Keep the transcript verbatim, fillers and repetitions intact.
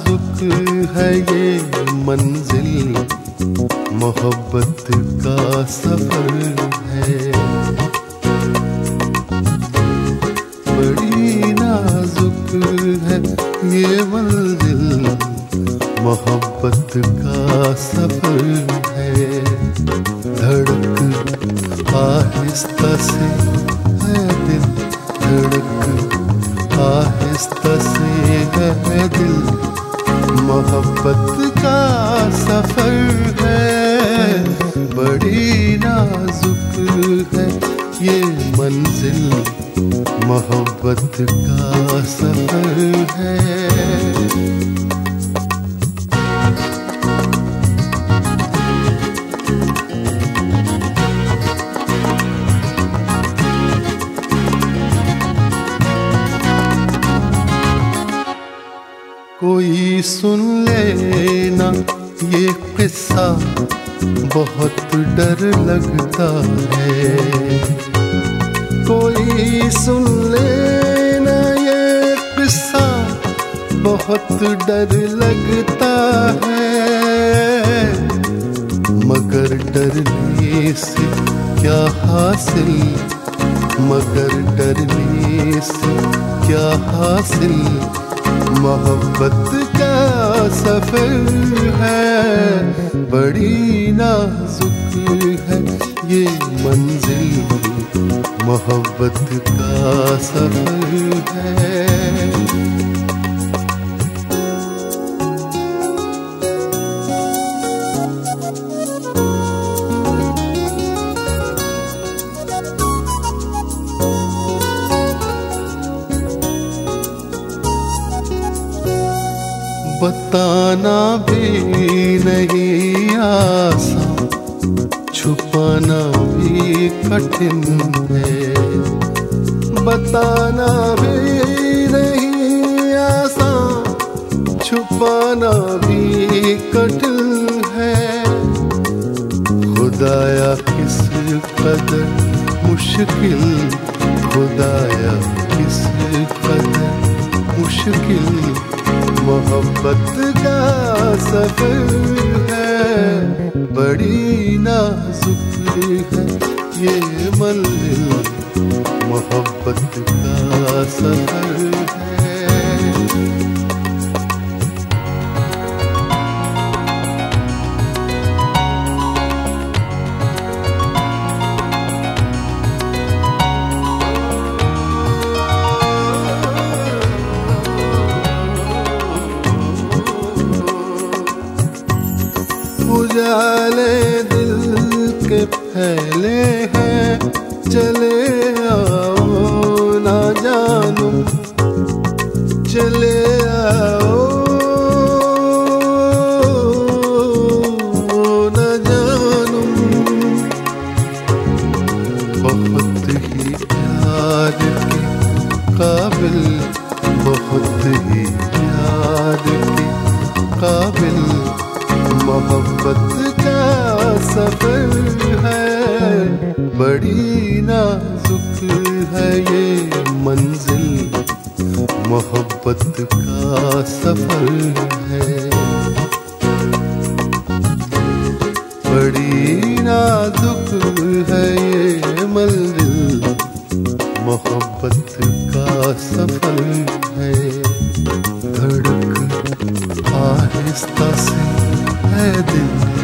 नाजुक है ये मंजिल, मोहब्बत का सफर है। बड़ी नाजुक है ये मंजिल, मोहब्बत का सफर है। धड़क आहिस्ता से है दिल, धड़क आहिस्ता से है दिल, मोहब्बत का सफर है। बड़ी नाजुक है ये मंजिल, मोहब्बत का सफर है। कोई सुन लेना ये किस्सा, बहुत डर लगता है। कोई सुन लेना ये किस्सा, बहुत डर लगता है। मगर डरने से क्या हासिल, मगर डरने से क्या हासिल, मोहब्बत का सफर है। बड़ी नाजुक है ये मंजिल, मोहब्बत का सफर है। बताना भी नहीं आसान, छुपाना भी कठिन है। बताना भी नहीं आसान, छुपाना भी कठिन है। खुदाया किस कदर मुश्किल, खुदाया किस कदर मुश्किल, मोहब्बत का सफर है। बड़ी नाजुक है ये मंजिल, मोहब्बत का सफर है। उजाले दिल के फैले हैं, चले आओ ना जानू, चले आओ ना जानू। बहुत ही प्यार के काबिल, बहुत ही प्यार के काबिल, मोहब्बत का सफर है। बड़ी नाजुक है ये मंजिल, मोहब्बत का सफर है। बड़ी नाजुक है ये मंजिल, मोहब्बत का सफर है। धड़क आहिस्ता से है दिल,